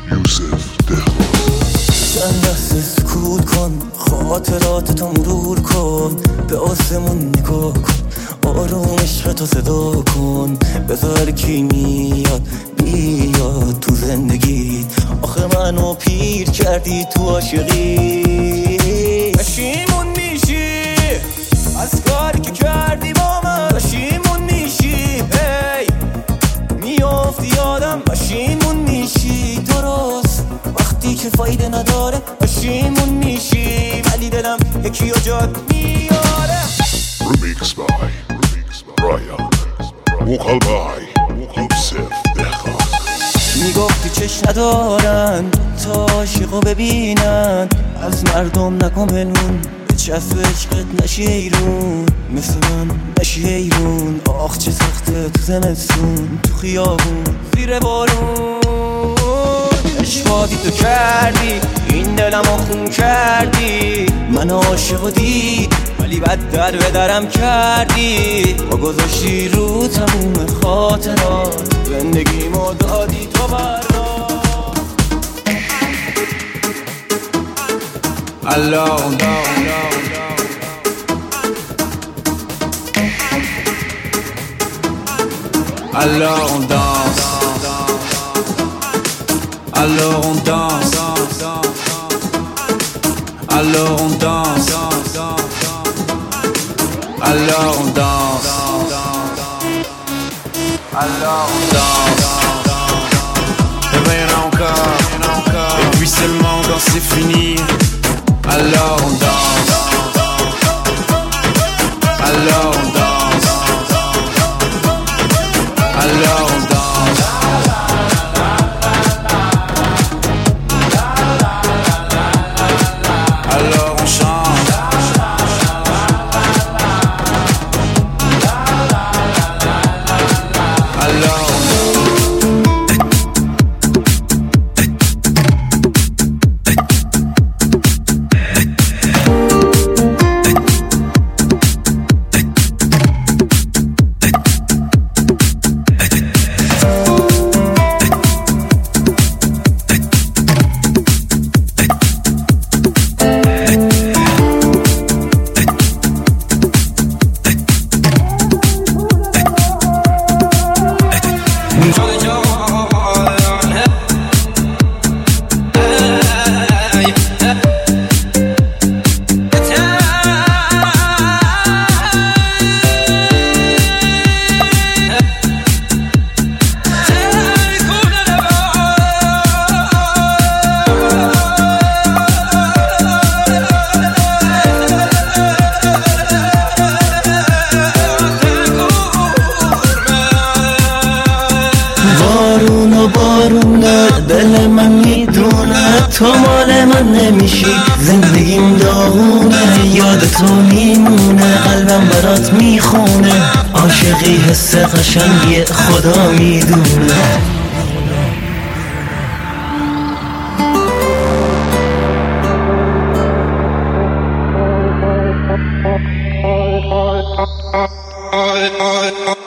یوسف دهقان. چند لحظه سکوت کن، خاطراتتو مرور کن، به آسمون نگاه کن، آروم عشقتو صدا کن، بذار کی میاد بیاد تو زندگیت. آخه منو پیر کردی تو عاشقی، پشیمون میشی از کاری که کردی با من، پشیمون میشی هی میافتی یادم، پشیمون میشی درست وقتی که فایده نداره، پشیمون میشی ولی دلم یکی و جات میاره. Remix by Ryan وقال by یوسف دهقان. میگفتی چش ندارن تا عاشقو ببینن، از مردم نکن بنون، چسب عشقت نشی ایرون، مثل من نشی ایرون. آخ چه سخته تو زمستون، تو خیابون زیر بارون، اشوادی تو کردی این دلمو خون کردی، من عاشقو دید ولی بد در به درم کردی، با گذاشتی رو تموم خاطرات، زندگیمو دادی تو برام. Alors on Alors on danse. Alors on danse. Alors on danse. Alors on danse. Alors on danse. Et ben y'en a encore. Et puis seulement quand c'est fini, alors on danse. Alors on danse. Alors on danse. Alors on chante. Alors بارونه دل من میدونه تو مال من نمیشی، زندگیم داغونه یاد تو میمونه، قلبم برات میخونه، عاشقی حس قشنگی خدا میدونه. I